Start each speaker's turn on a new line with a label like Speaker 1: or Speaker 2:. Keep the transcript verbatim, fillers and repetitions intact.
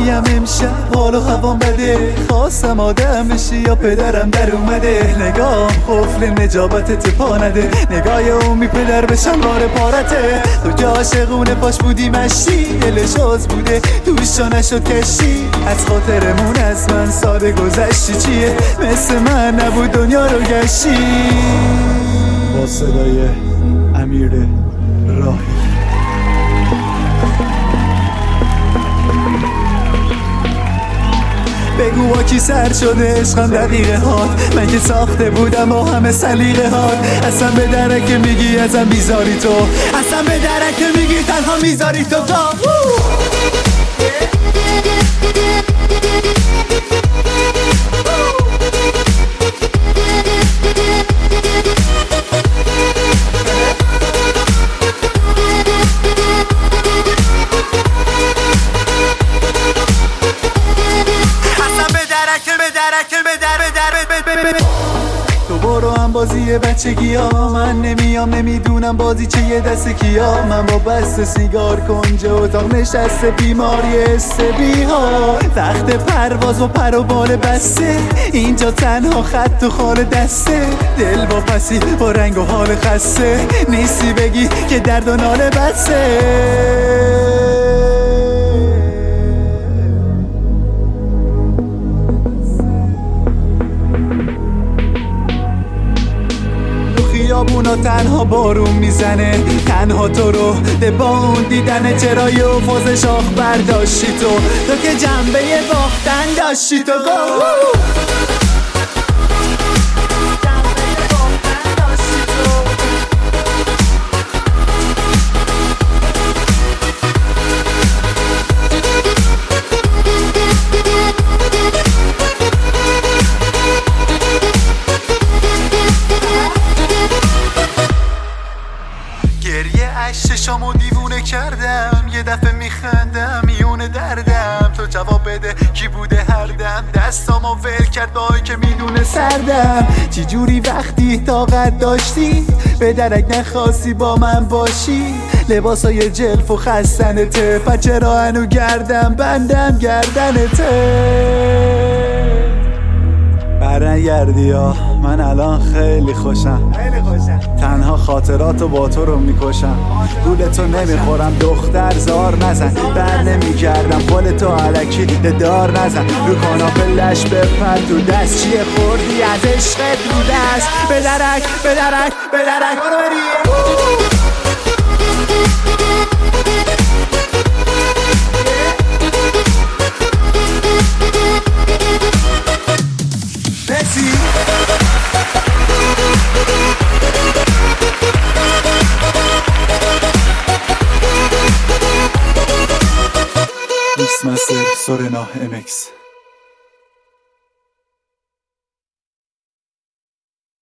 Speaker 1: مینیم امشب حال و هوام بده، خواستم آدم بشی یا پدرم در اومده. نگاه قفل نجابت پا نده، نگاه اومی پدر به شلوار پارته. تو که عاشقونه پاش بودی مشی، دلش آز بوده توش نشد کشی. از خاطرمون از من ساده گذشتی چیه، مثل من نبود دنیا رو گشتی. با صدای امیر راهی بگو با کی سر شده عشقم دقیقه هات، من که ساخته بودم با همه سلیقه هات. اصلا به درک میگی ازم بیزاری تو، اصلا به درک میگی تنها میذاری تو تا تو برو هم بازی بچگی ها، من نمیام نمیدونم بازی چه یه دست کیا. من با بست سیگار کنج اتاق نشسته بیماری استبی ها، تخت پرواز و پر و بال بسته، اینجا تنها خط و خال دسته. دل با پسی با رنگ و حال خسته، نیستی بگی که درد و ناله بسته. خیابونا تنها بارون میزنه، تنها تو رو ده با اون دیدن چرای و فاز شاخ برداشتی تو. تو که جنبه باختن داشتی تو گو چشامو دیوونه کردم، یه دفعه میخندم میونه دردم. تو جواب بده کی بوده هر دم، دستامو ول کرد با که میدونه سردم. چی جوری وقتی طاقت داشتی به درک نخواستی با من باشی. لباسای جلف و خستنته، پچه را هنو گردم بندم گردنته. برنگردی ها من الان خیلی خوشم، خیلی خوشم. تنها خاطراتو با تو رو میکشم، گولتو نمیخورم دختر زار نزن. بر نمیگردم پولتو علکی دار نزن. رو کاناپه لش بپر تو دست، چیه خوردی از عشقت رو دست. به درک به درک به درک برو بری. Mix Master Sorena M X